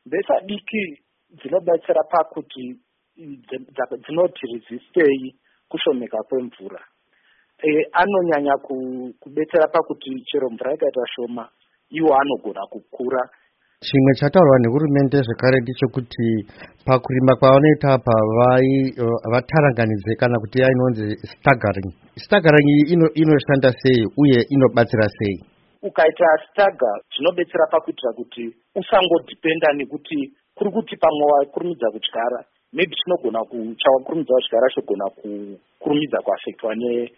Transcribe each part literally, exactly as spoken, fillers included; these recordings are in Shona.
mbesa diki dzinobatsira pakuti dzinoti resistei kushomeka kwemvura. E, anonyanya kubetsera pakuti chero mvura ikaita shoma iwo anogona kukura. Chimwe chataurwa nehurumende zvekare ndechekuti pakurima kwavanoita apa vataranganidze kana kuti inonzi staggering. Staggering iyi inoshanda sei uye inobatsira sei? Ukaita stagger zvinobetsera pakuitira kuti usangodhipenda nekuti kuri kuti pamwe wakurumidza kudyara maybe chinogona chawakurumidza kudyara chogona kukurumidza kuafektwa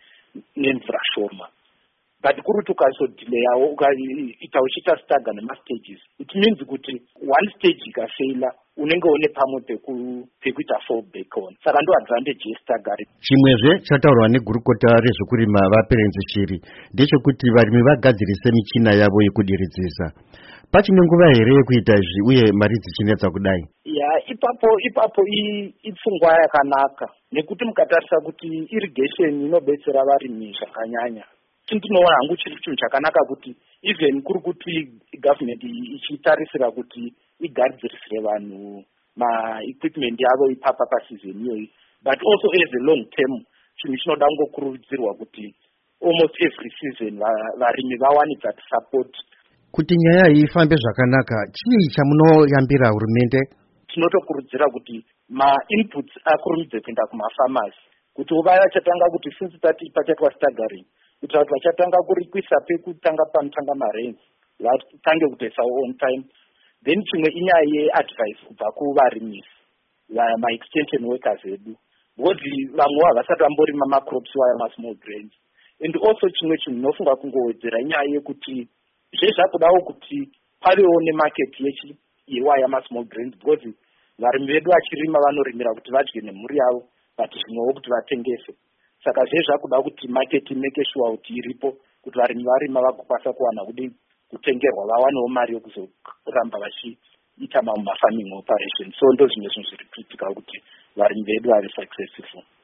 nemvura shoma. But kuri kuti ukazodhileyawo ukaita uchiita stagger nemastages, it means kuti one stage ikafeila unenge une pamwe pekuita fallback on. Saka ndo advantage yestaggering. Chimwezve chataurwa negurukota rezvekurima vaPerenzi Shiri ndechekuti varimi vagadzirise michina yavo yekudiridzisa. Pachine nguva here yekuita izvi uye mari dzichinetsa kudai? Ya, ipapo ipapo ipfungwa yakanaka nekuti mukatarisa kuti irrigation inobetsera varimi zvakanyanya. Tinoona hangu chiri chinhu chakanaka kuti even kuri kuti government ichitarisira kuti igadzirisire vanhu ma-equipment yavo ipapa pasizon iyoyi, but also as a long term chinhu chinoda kungokurudzirwa kuti almost every season varimi vawane that support. Kuti nyaya iyi ifambe zvakanaka, chii chamunoyambira hurumende? Tinotokurudzira kuti ma-inputs akurumidze kuenda kuma-farmers kuti vaya vachatanga kuti since tati pachatwa staggering kuti vanhu vachatanga kurikwisa pekutanga panotanga marenzi vatange kutoisawo on time. Then chimwe inyaya yeadvice kubva kuvarimisi ma-extension workers edu, because vamwe havasati vamborima macrops waya ma-small grains. And also chimwe chinhu ndinofunga kungowedzera inyaya yekuti zvezvakudawo kuti pavewo nemarket yewaya ma-small grains, because varimi vedu vachirima vanorimira kuti vadye nemhuri yavo but zvimwewo kuti vatengese. Saka zvezvakuda kuti market make sure kuti iripo kuti varimi varima vagokwanisa kuwana kudini kutengerwa vawanewo mari yekuzoramba vachiita ma-farming operation. So ndo zvimwe zvinhu zviri critical kuti varimi vedu vave successful.